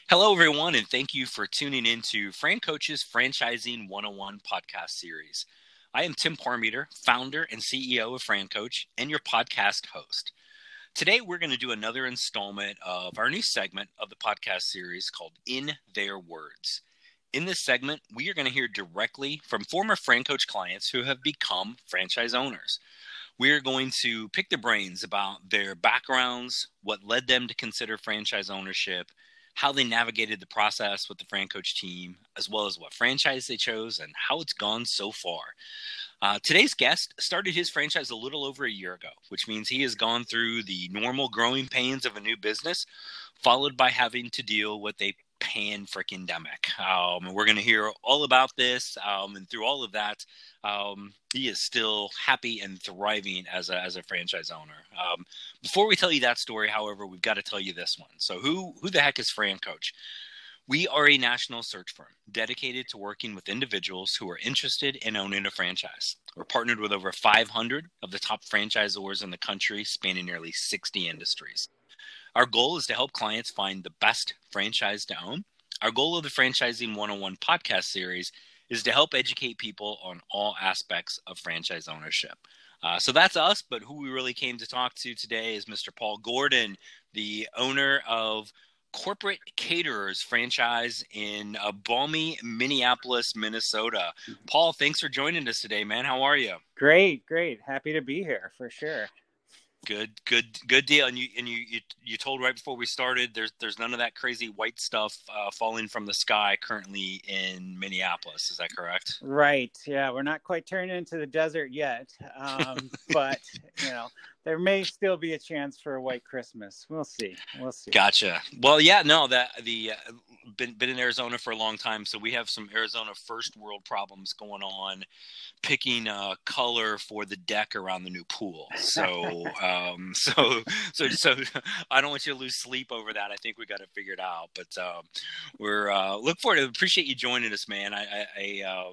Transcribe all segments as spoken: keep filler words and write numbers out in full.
Hello, everyone, and thank you for tuning in to Fran Coach's Franchising one oh one podcast series. I am Tim Parmeter, founder and C E O of Fran Coach, and your podcast host. Today, we're going to do another installment of our new segment of the podcast series called In Their Words. In this segment, we are going to hear directly from former Fran Coach clients who have become franchise owners. We are going to pick their brains about their backgrounds, what led them to consider franchise ownership, how they navigated the process with the Fran Coach team, as well as what franchise they chose and how it's gone so far. Uh, today's guest started his franchise a little over a year ago, which means he has gone through the normal growing pains of a new business, followed by having to deal with a pan-freaking-demic. Um, and we're going to hear all about this, um, and through all of that, um, he is still happy and thriving as a, as a franchise owner. Um, before we tell you that story, however, we've got to tell you this one. So who who the heck is Fran Coach? We are a national search firm dedicated to working with individuals who are interested in owning a franchise. We're partnered with over five hundred of the top franchisors in the country, spanning nearly sixty industries. Our goal is to help clients find the best franchise to own. Our goal of the Franchising one oh one podcast series is to help educate people on all aspects of franchise ownership. Uh, so that's us, but who we really came to talk to today is Mister Paul Gordon, the owner of Corporate Caterers franchise in uh, balmy Minneapolis, Minnesota. Paul, thanks for joining us today, man. How are you? Great, great. Happy to be here for sure. Good, good, good deal. And you and you, you you told right before we started, there's there's none of that crazy white stuff uh, falling from the sky currently in Minneapolis. Is that correct? Right. Yeah, we're not quite turning into the desert yet, um, but you know, there may still be a chance for a white Christmas. We'll see. We'll see. Gotcha. Well, yeah, no, that the uh, been been in Arizona for a long time, so we have some Arizona first world problems going on, picking a color for the deck around the new pool. So, um, so, so, so, I don't want you to lose sleep over that. I think we got to figure it out. But um, we're uh, look forward to appreciate you joining us, man. I, I, I um,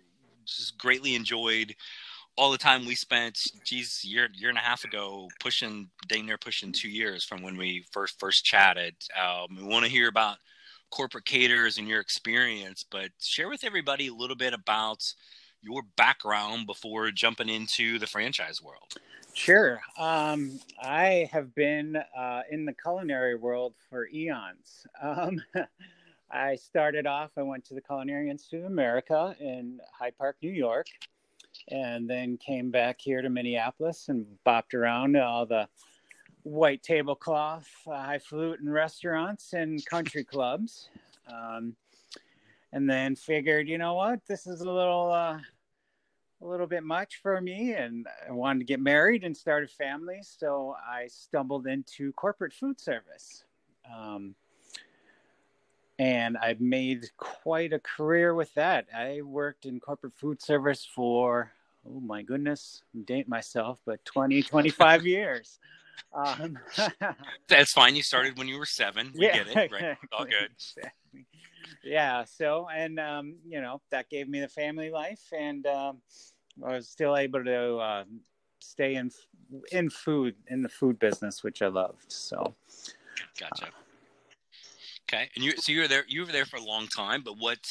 just greatly enjoyed all the time we spent, geez, year year and a half ago, pushing, dang near pushing two years from when we first first chatted. Um, we want to hear about Corporate Caterers and your experience, but share with everybody a little bit about your background before jumping into the franchise world. Sure. Um, I have been uh, in the culinary world for eons. Um, I started off, I went to the Culinary Institute of America in Hyde Park, New York, and then came back here to Minneapolis and bopped around all the white tablecloth, uh, highfalutin restaurants and country clubs. Um, and then figured, you know what, this is a little, uh, a little bit much for me. And I wanted to get married and start a family. So I stumbled into corporate food service. Um, and I've made quite a career with that. I worked in corporate food service for, oh my goodness, I'm dating myself, but twenty, twenty-five years. Um, That's fine. You started when you were seven. We yeah, get it. Right. All good. Exactly. Yeah. So, and, um, you know, that gave me the family life, and um, I was still able to uh, stay in, in food, in the food business, which I loved. So. Gotcha. Okay. And you, so you were there, you were there for a long time, but what,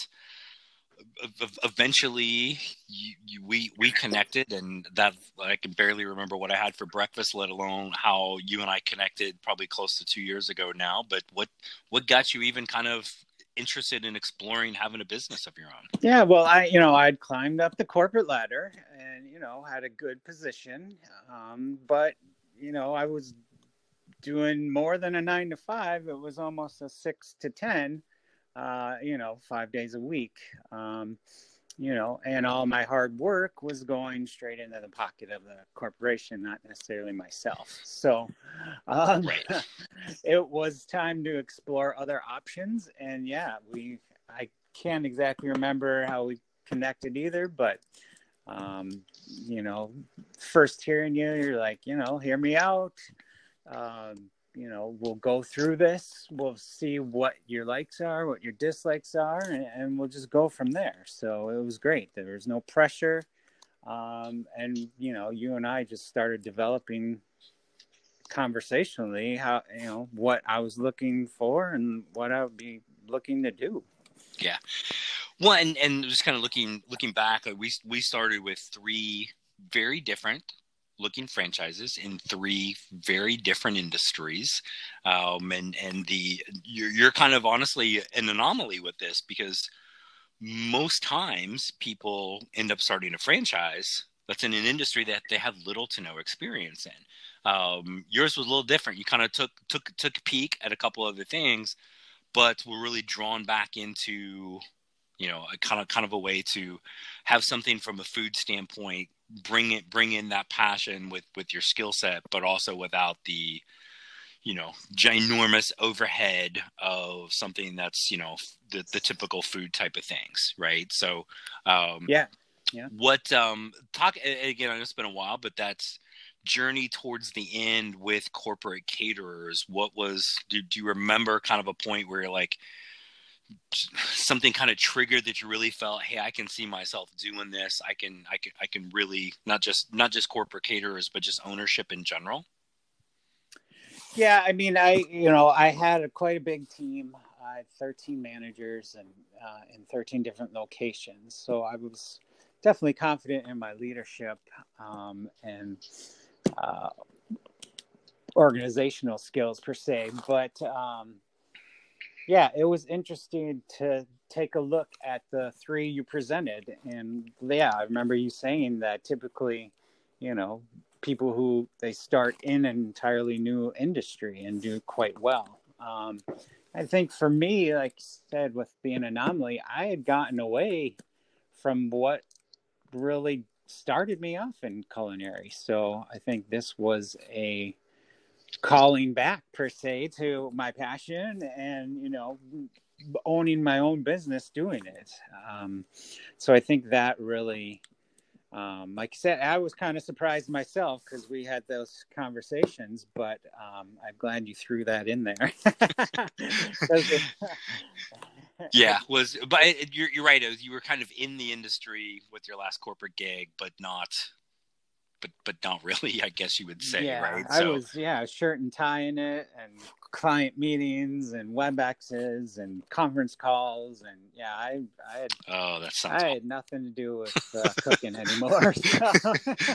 eventually you, you, we we connected, and that I can barely remember what I had for breakfast, let alone how you and I connected probably close to two years ago now. But what what got you even kind of interested in exploring having a business of your own? Yeah, well, I you know I'd climbed up the corporate ladder and you know had a good position, um, but you know I was doing more than a nine to five. It was almost a six to ten. Uh, you know, five days a week, um, you know, and all my hard work was going straight into the pocket of the corporation, not necessarily myself. So um, Right. it was time to explore other options. And yeah, we, I can't exactly remember how we connected either, but, um, you know, first hearing you, you're like, you know, hear me out. Um, you know, we'll go through this. We'll see what your likes are, what your dislikes are, and, and we'll just go from there. So it was great. There was no pressure. Um, and, you know, you and I just started developing conversationally how, you know, what I was looking for and what I would be looking to do. Yeah. Well, and, and just kind of looking looking back, like we we started with three very different looking franchises in three very different industries, um, and and the you're, you're kind of honestly an anomaly with this, because most times people end up starting a franchise that's in an industry that they have little to no experience in. Um, yours was a little different. You kind of took took took a peek at a couple other things, but were really drawn back into, you know, a kind of kind of a way to have something from a food standpoint, bring it, bring in that passion with, with your skill set, but also without the, you know, ginormous overhead of something that's, you know, the, the typical food type of things. Right. So, um, yeah. Yeah. What, um, talk again, I know it's been a while, but that's journey towards the end with corporate caterers. What was, do, do you remember kind of a point where you're like, something kind of triggered that you really felt, hey, I can see myself doing this. I can, I can, I can really not just, not just corporate caterers, but just ownership in general. Yeah. I mean, I, you know, I had a, quite a big team. I had thirteen managers and uh, in thirteen different locations. So I was definitely confident in my leadership um, and uh, organizational skills per se. But, um, yeah, it was interesting to take a look at the three you presented. And yeah, I remember you saying that typically, you know, people who they start in an entirely new industry and do quite well. Um, I think for me, like you said, with being an anomaly, I had gotten away from what really started me off in culinary. So I think this was a calling back per se to my passion and, you know, owning my own business doing it. Um, so I think that really, um, like I said, I was kind of surprised myself because we had those conversations, but um, I'm glad you threw that in there. Yeah, was, but it, you're, you're right. You were kind of in the industry with your last corporate gig, but not But but not really, I guess you would say, yeah, right? I so, was, yeah, shirt and tie in it, and client meetings, and WebExes, and conference calls, and yeah, I I had oh, that sounds I awful. had nothing to do with uh, cooking anymore. So.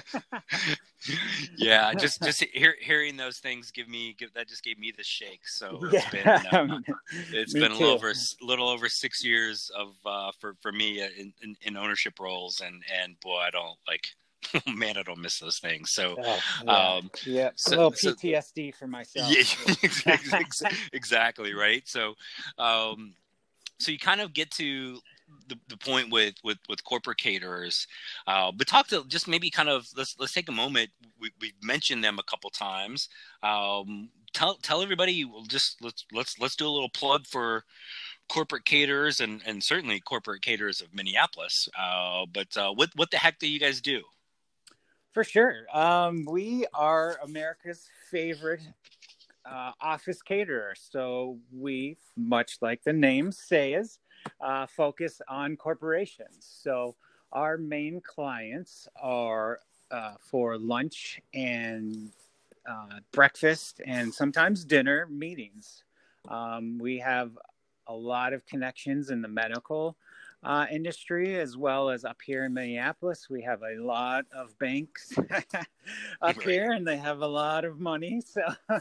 Yeah, just just hear, hearing those things give me give, that just gave me the shakes. So yeah. it's been uh, it's me been a too. little over little over six years of uh, for for me in, in, in ownership roles, and and boy, I don't like. Man, I don't miss those things. So, oh, yeah, um, yeah. So, a little P T S D so, for myself. Yeah, exactly right. So, um, so you kind of get to the, the point with, with, with corporate caterers, uh, but talk to just maybe kind of let's let's take a moment. We we've mentioned them a couple times. Um, tell tell everybody. We'll just let's let's let's do a little plug for corporate caterers and and certainly corporate caterers of Minneapolis. Uh, but uh, what what the heck do you guys do? For sure. Um, we are America's favorite uh, office caterer. So we, much like the name says, uh, focus on corporations. So our main clients are uh, for lunch and uh, breakfast and sometimes dinner meetings. Um, we have a lot of connections in the medical Uh, industry, as well as up here in Minneapolis. We have a lot of banks up Right. here, and they have a lot of money. So,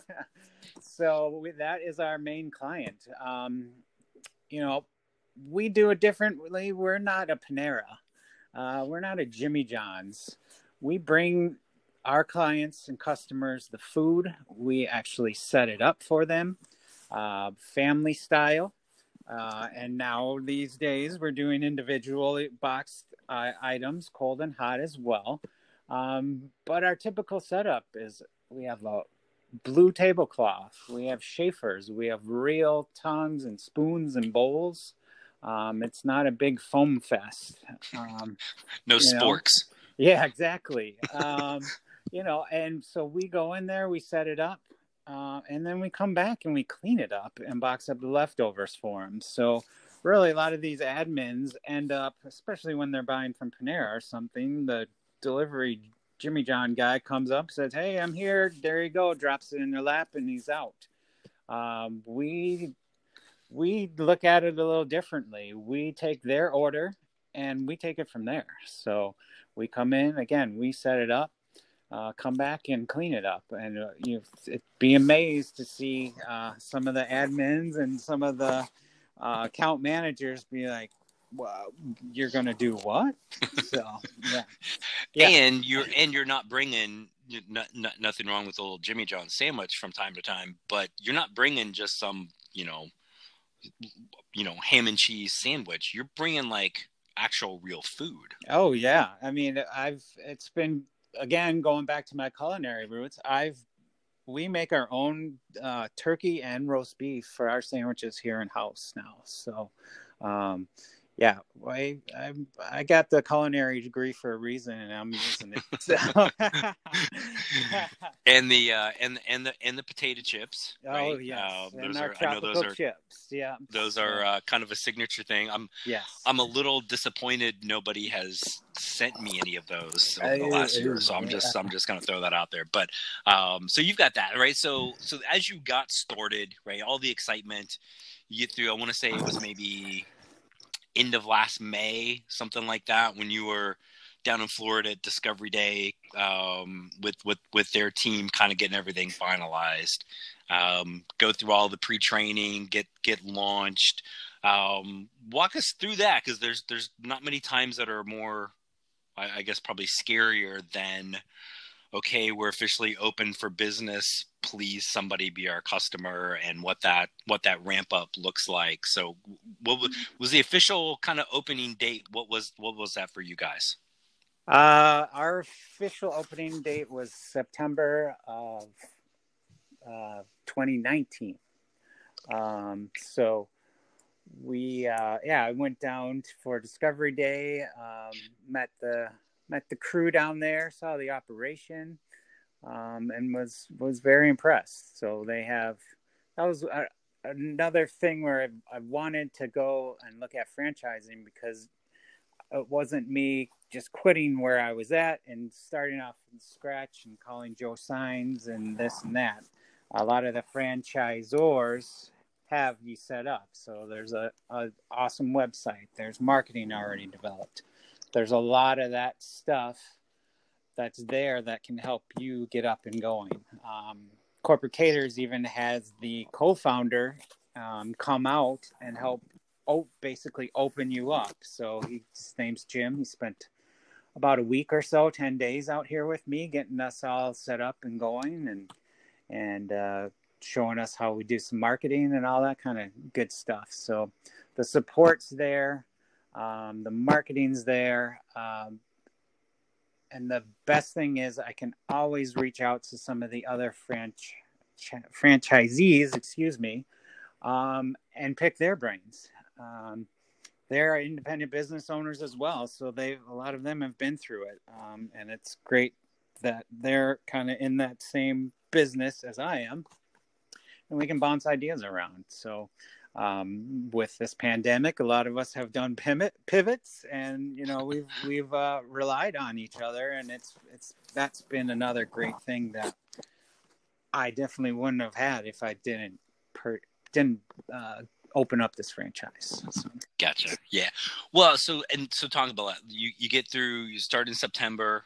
so we, that is our main client. Um, you know, we do it differently. We're not a Panera. Uh, we're not a Jimmy John's. We bring our clients and customers the food. We actually set it up for them, uh, family style. Uh, and now these days we're doing individual boxed uh, items, cold and hot as well. Um, but our typical setup is we have a blue tablecloth, we have Schaefer's, we have real tongs and spoons and bowls. Um, it's not a big foam fest. Um, no sporks. Know? Yeah, exactly. Um, you know, and so we go in there, we set it up. Uh, and then we come back and we clean it up and box up the leftovers for them. So really a lot of these admins end up, especially when they're buying from Panera or something, the delivery Jimmy John guy comes up, says, "Hey, I'm here." There you go. Drops it in their lap, and he's out. Um, we we look at it a little differently. We take their order, and we take it from there. So we come in again. We set it up. Uh, come back and clean it up, and uh, you be amazed to see uh, some of the admins and some of the uh, account managers be like, "Well, you're going to do what?" So yeah, yeah. And you're and you're not bringing not, not, nothing wrong with a little Jimmy John sandwich from time to time, but you're not bringing just some you know you know ham and cheese sandwich. You're bringing like actual real food. Oh yeah, I mean, I've it's been. Again, going back to my culinary roots, I've we make our own uh, turkey and roast beef for our sandwiches here in house now. So, um, yeah, I, I I got the culinary degree for a reason, and I'm using it. So. and the uh, and and the and the potato chips. Oh right? yes, uh, and those our are tropical I know those are chips. Yeah, those are uh, kind of a signature thing. I'm yes. I'm a little disappointed nobody has sent me any of those over the last year, so I'm just I'm just gonna throw that out there. But um, so you've got that, right? So so as you got started, right, all the excitement you get through. I want to say it was maybe end of last May, something like that, when you were down in Florida at Discovery Day um, with with with their team, kind of getting everything finalized. Um, go through all the pre-training, get get launched. Um, walk us through that, because there's there's not many times that are more, I, I guess, probably scarier than, okay, we're officially open for business. Please, somebody be our customer, and what that what that ramp up looks like. So, what was, was the official kind of opening date? What was what was that for you guys? Uh, our official opening date was September of uh, twenty nineteen. Um, so. We uh, yeah, I went down for Discovery Day, um, met the met the crew down there, saw the operation, um, and was was very impressed. So they have that was uh, another thing where I, I wanted to go and look at franchising, because it wasn't me just quitting where I was at and starting off from scratch and calling Joe Signs and this and that. A lot of the franchisors have you set up. So there's a, a awesome website. There's marketing already developed. There's a lot of that stuff that's there that can help you get up and going. Um, Corporate Caters even has the co-founder um, come out and help oh, basically open you up. So he, his name's Jim. He spent about a week or so, ten days out here with me, getting us all set up and going, and and uh, showing us how we do some marketing and all that kind of good stuff. So the support's there, um, the marketing's there, um, and the best thing is I can always reach out to some of the other franch- franchisees, excuse me, um, and pick their brains. Um, they're independent business owners as well, so they a lot of them have been through it, um, and it's great that they're kind of in that same business as I am, and we can bounce ideas around. So um, with this pandemic, a lot of us have done pivot, pivots, and you know we've we've uh, relied on each other, and it's it's that's been another great thing that I definitely wouldn't have had if I didn't per, didn't uh, open up this franchise. So. Gotcha. Yeah. Well, so and so talking about that, you you get through. You start in September,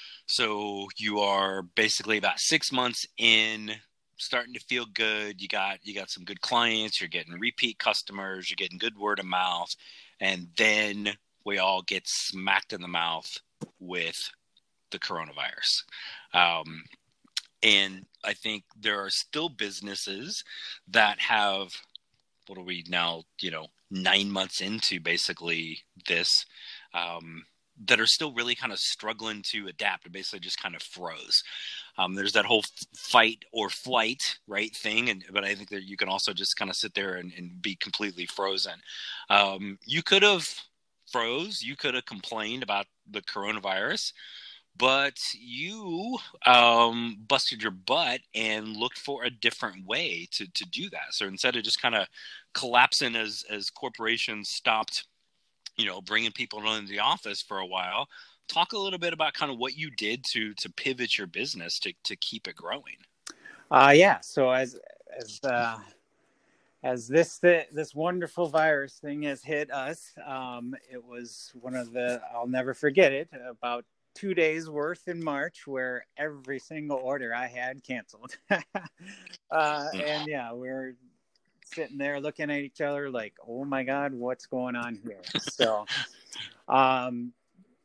so you are basically about six months in, starting to feel good. You got you got some good clients. You're getting repeat customers. You're getting good word of mouth, and then we all get smacked in the mouth with the coronavirus. Um, and I think there are still businesses that have, what are we now, you know, nine months into basically this, um, that are still really kind of struggling to adapt and basically just kind of froze. Um, there's that whole fight or flight, right, thing. And, but I think that you can also just kind of sit there and, and be completely frozen. Um, you could have froze. You could have complained about the coronavirus, but you um, busted your butt and looked for a different way to, to do that. So instead of just kind of collapsing as, as corporations stopped, you know, bringing people into the office for a while, talk a little bit about kind of what you did to to pivot your business to to keep it growing. Uh, yeah. So as as uh, as this this wonderful virus thing has hit us, um, it was one of the I'll never forget it. About two days worth in March, where every single order I had canceled, uh, and yeah, we're sitting there looking at each other like, "Oh my God, what's going on here?" So, um,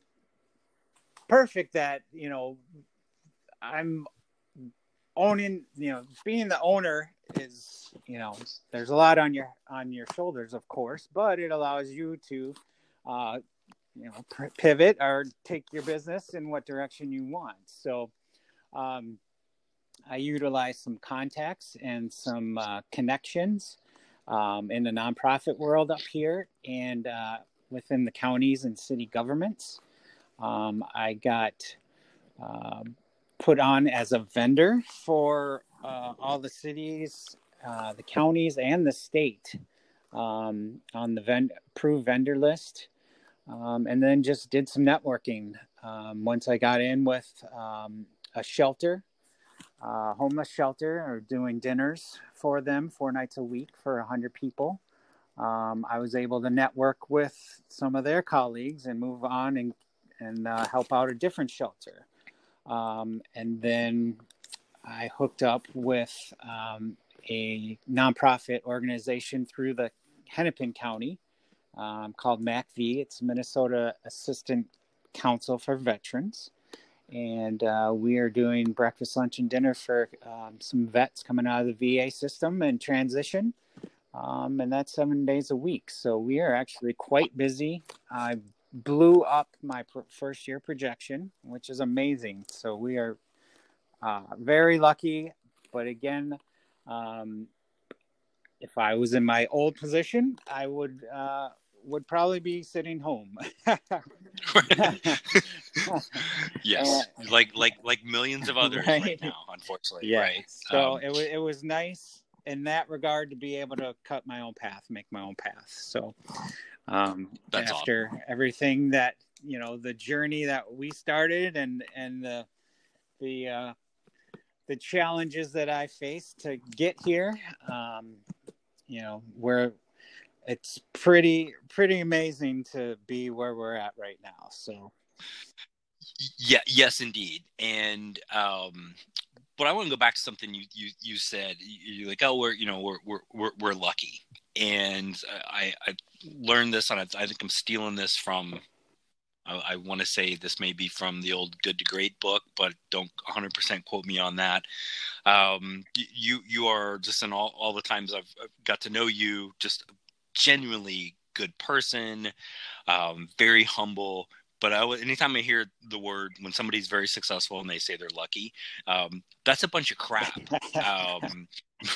perfect that you know I'm owning, you know, being the owner is, you know, there's a lot on your on your shoulders, of course, but it allows you to, uh, you know, pivot or take your business in what direction you want. So, um, I utilize some contacts and some uh, connections um, in the nonprofit world up here and uh, within the counties and city governments. Um, I got um, put on as a vendor for uh, all the cities, uh, the counties, and the state um, on the vend- approved vendor list. Um, and then just did some networking. Um, once I got in with um, a shelter, uh, homeless shelter, or doing dinners for them four nights a week for one hundred people. Um, I was able to network with some of their colleagues and move on and, and uh, help out a different shelter. Um, and then I hooked up with um, a nonprofit organization through the Hennepin County um, called M A C V. It's Minnesota Assistant Council for Veterans. And uh, we are doing breakfast, lunch, and dinner for um, some vets coming out of the V A system and transition. Um, and that's seven days a week. So we are actually quite busy. I blew up my pr- first year projection, which is amazing. So we are uh, very lucky. But again, um, if I was in my old position, I would uh, would probably be sitting home. Yes, uh, like like like millions of others right, right now, unfortunately. Yeah. Right. So um, it was it was nice in that regard to be able to cut my own path, make my own path. So um, after awesome. everything that, you know, the journey that we started and, and the, the, uh, the challenges that I faced to get here, um, you know, where it's pretty, pretty amazing to be where we're at right now. So. Yeah, yes, indeed. And, um, but I want to go back to something you, you, you said. You're like, oh, we're, you know, we're, we're, we're, we're lucky. And I, I learned this, and I, I think I'm stealing this from, I, I want to say this may be from the old Good to Great book, but don't one hundred percent quote me on that. Um, you, you are just in all, all the times I've, I've got to know you, just a genuinely good person, um, very humble. But I, anytime I hear the word, when somebody's very successful and they say they're lucky, um, that's a bunch of crap. um,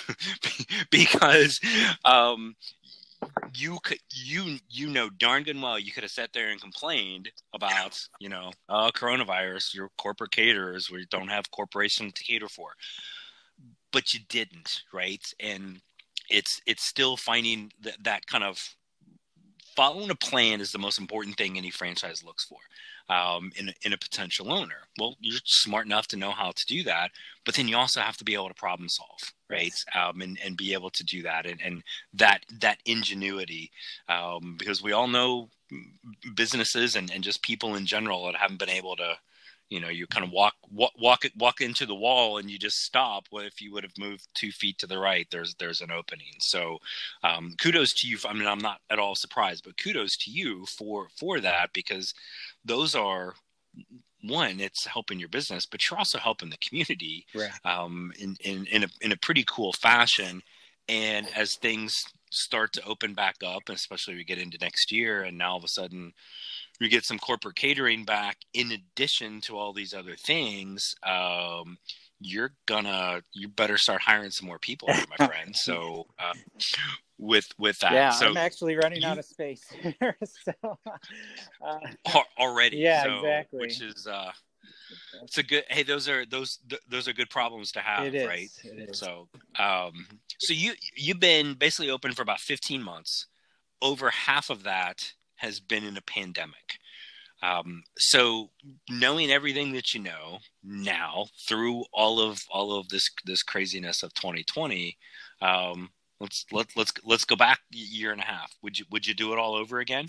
because um, you could, you, you know darn good and well, you could have sat there and complained about, you know, uh, coronavirus, your corporate caterers, we don't have corporations to cater for. But you didn't, right? And it's it's still finding th- that kind of, following a plan is the most important thing any franchise looks for um, in, a, in a potential owner. Well, you're smart enough to know how to do that, but then you also have to be able to problem solve, right? Um, and, and be able to do that, and, and that that ingenuity, um, because we all know businesses and, and just people in general that haven't been able to, you know, you kind of walk, walk, walk, walk into the wall and you just stop. Well, if you would have moved two feet to the right, there's, there's an opening. So um, kudos to you. For, I mean, I'm not at all surprised, but kudos to you for, for that, because those are, one, it's helping your business, but you're also helping the community right. um, in, in, in a, in a pretty cool fashion. And as things start to open back up, especially we get into next year, and now all of a sudden, we get some corporate catering back in addition to all these other things, um, you're gonna, you better start hiring some more people here, my friend. So uh, with, with that. Yeah, so I'm actually running you, out of space here. so, uh, already. Yeah, so, exactly. Which is, uh, it's a good, hey, those are, those, th- those are good problems to have, it is, right? It is. So, um, so you, you've been basically open for about fifteen months. Over half of that has been in a pandemic. Um, so knowing everything that you know now through all of all of this this craziness of twenty twenty, um, let's let let's let's go back a year and a half. Would you would you do it all over again?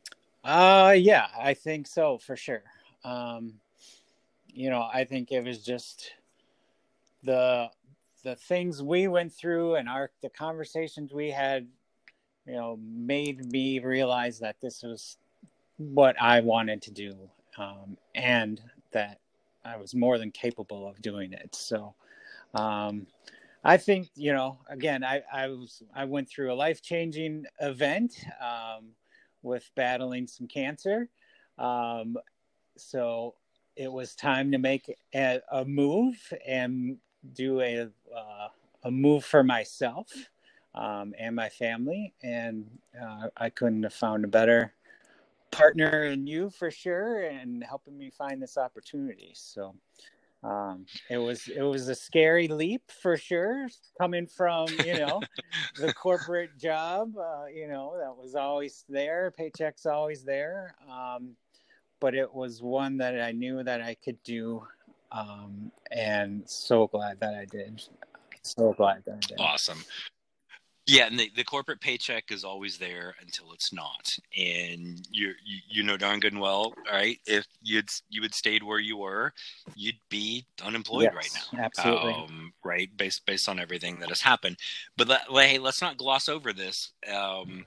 Uh, yeah, I think so for sure. Um, you know, I think it was just the the things we went through and our the conversations we had, you know, made me realize that this was what I wanted to do, um, and that I was more than capable of doing it. So, um, I think, you know, again, I, I was I went through a life changing event, um, with battling some cancer. Um, so it was time to make a, a move and do a uh, a move for myself, um, and my family, and uh, I couldn't have found a better partner in you for sure, and helping me find this opportunity. So um, it was it was a scary leap for sure, coming from, you know, the corporate job, uh, you know, that was always there, paycheck's always there. Um, but it was one that I knew that I could do, um, and so glad that I did. So glad that I did. Awesome. Yeah, and the, the corporate paycheck is always there until it's not, and you you you know darn good and well, right? If you'd you had stayed where you were, you'd be unemployed Yes, right now, absolutely. um, right? Based based on everything that has happened. But let, hey, let's not gloss over this. Um,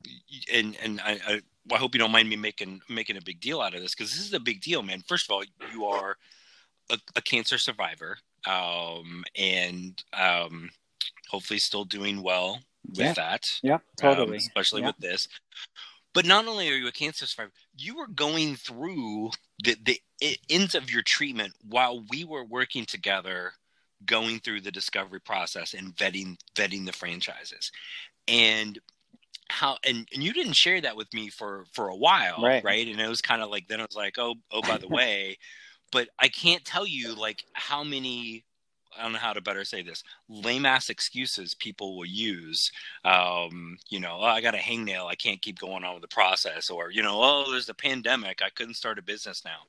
and and I, I, I hope you don't mind me making making a big deal out of this, because this is a big deal, man. First of all, you are a, a cancer survivor, um, and um, hopefully still doing well with Yeah. that. Yeah, Um, totally. especially Yeah. with this. But not only are you a cancer survivor, you were going through the, the ends of your treatment while we were working together, going through the discovery process and vetting vetting the franchises. And how and, and you didn't share that with me for for a while, Right. right? And it was kind of like, then it was like, oh oh by the way, but I can't tell you like how many, I don't know how to better say this, lame ass excuses people will use. Um, you know, oh, I got a hangnail, I can't keep going on with the process, or you know, oh, there's the pandemic, I couldn't start a business now.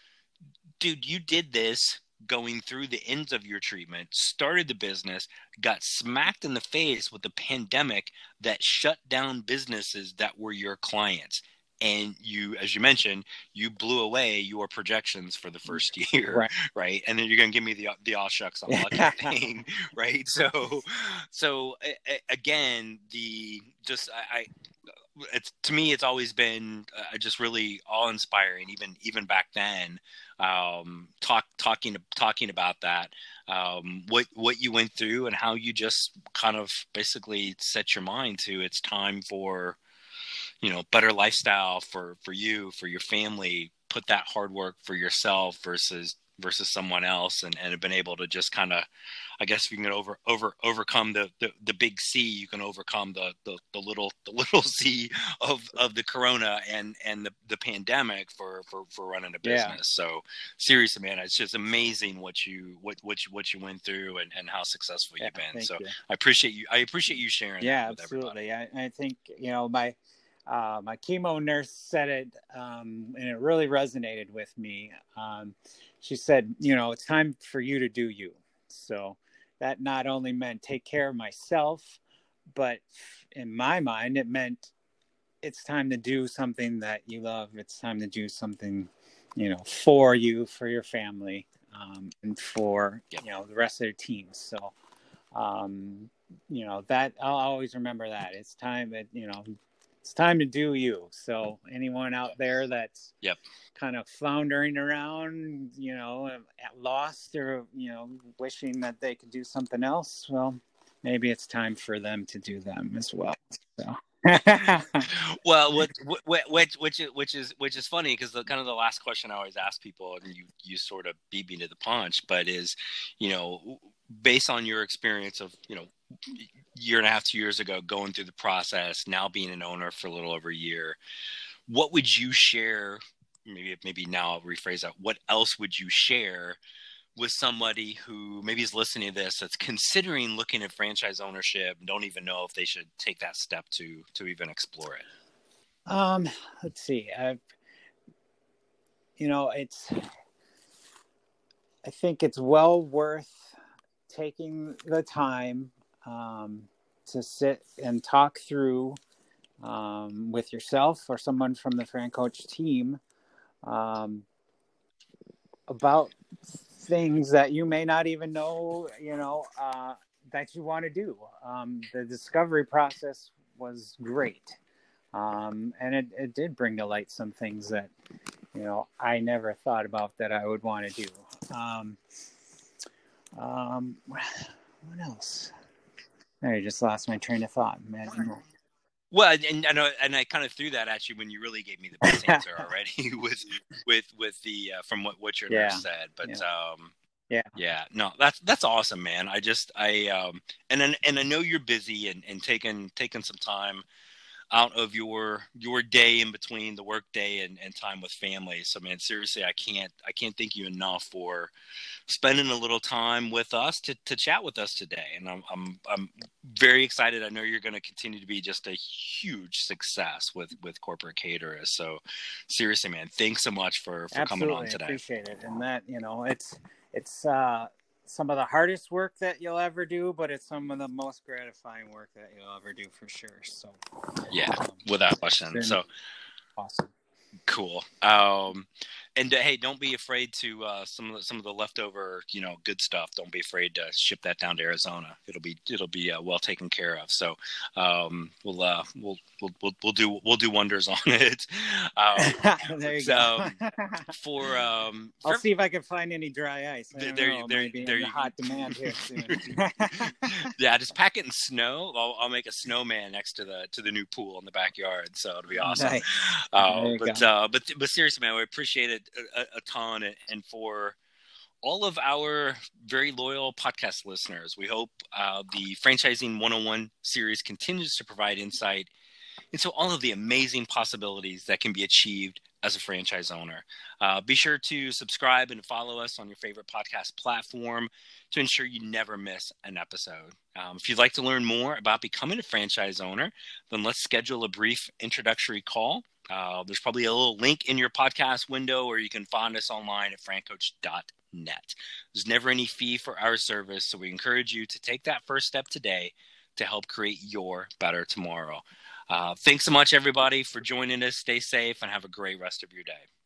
Dude, you did this going through the ends of your treatment, started the business, got smacked in the face with the pandemic that shut down businesses that were your clients. And you, as you mentioned, you blew away your projections for the first year, Right. right? And then you're going to give me the the all shucks I'm lucky thing, right? So, so again, the just I, I it's to me, it's always been uh, just really awe inspiring, even even back then. Um, talk talking talking about that, um, what what you went through and how you just kind of basically set your mind to it's time for, you know, better lifestyle for for you, for your family. Put that hard work for yourself versus versus someone else, and, and have been able to just kind of, I guess if you can over over overcome the, the, the big C, you can overcome the, the, the little the little C of, of the corona and, and the, the pandemic for, for, for running a business. Yeah. So seriously, man, it's just amazing what you what what you, what you went through and, and how successful yeah, you've been. So you. I appreciate you. I appreciate you sharing yeah, that with absolutely. everybody. I, I think, you know, my uh, my chemo nurse said it, um, and it really resonated with me. Um, she said, you know, it's time for you to do you. So that not only meant take care of myself, but in my mind, it meant it's time to do something that you love. It's time to do something, you know, for you, for your family, um, and for, yep. you know, the rest of the team. So, um, you know, that I'll always remember that. It's time that, you know, it's time to do you. So anyone out there that's yep. kind of floundering around, you know, at lost, or, you know, wishing that they could do something else, well, maybe it's time for them to do them as well. So. Well, what, what, which, which, which is, which is funny, because the kind of the last question I always ask people, and you, you sort of beat me to the punch, but is, you know, based on your experience of, you know, year and a half, two years ago, going through the process, now being an owner for a little over a year, what would you share? Maybe, maybe now I'll rephrase that. What else would you share with somebody who maybe is listening to this, that's considering looking at franchise ownership and don't even know if they should take that step to, to even explore it? Um, let's see. I've, you know, it's, I think it's well worth taking the time um, to sit and talk through um, with yourself or someone from the Fran Coach team um, about things that you may not even know, you know, uh, that you want to do. Um, the discovery process was great. Um, and it, it did bring to light some things that, you know, I never thought about that I would want to do. Um, um, what else? I just lost my train of thought, man. Well, and and, and I kind of threw that at you when you really gave me the best answer already with with with the uh, from what what your yeah. nurse said. But yeah. um, yeah, yeah, no, that's that's awesome, man. I just I um and and, and I know you're busy and, and taking taking some time out of your your day in between the work day and, and time with family. So, man, seriously, I can't I can't thank you enough for spending a little time with us to, to chat with us today. And I'm I'm I'm very excited. I know you're going to continue to be just a huge success with, with Corporate Caterers. So, seriously, man, thanks so much for, for coming on today. Appreciate it. And that, you know, it's it's uh, some of the hardest work that you'll ever do, but it's some of the most gratifying work that you'll ever do for sure. So, yeah, um, without question. So awesome. Cool. Um, and uh, hey, don't be afraid to uh, some of the, some of the leftover, you know, good stuff. Don't be afraid to ship that down to Arizona. It'll be it'll be uh, well taken care of. So um, we'll, uh, we'll we'll we'll we'll do we'll do wonders on it. Um, there you so, go. for um, I'll for, see if I can find any dry ice. I there, don't there, know, there, maybe there in you hot demand here soon. Yeah, just pack it in snow. I'll, I'll make a snowman next to the to the new pool in the backyard. So it'll be awesome. Nice. Uh, but uh, but but seriously, man, we appreciate it a, a ton, and for all of our very loyal podcast listeners, we hope uh, the Franchising one oh one series continues to provide insight into all of the amazing possibilities that can be achieved as a franchise owner. Uh, be sure to subscribe and follow us on your favorite podcast platform to ensure you never miss an episode. Um, if you'd like to learn more about becoming a franchise owner, then let's schedule a brief introductory call. Uh, there's probably a little link in your podcast window, or you can find us online at francoach dot net. There's never any fee for our service, so we encourage you to take that first step today to help create your better tomorrow. Uh, thanks so much, everybody, for joining us. Stay safe and have a great rest of your day.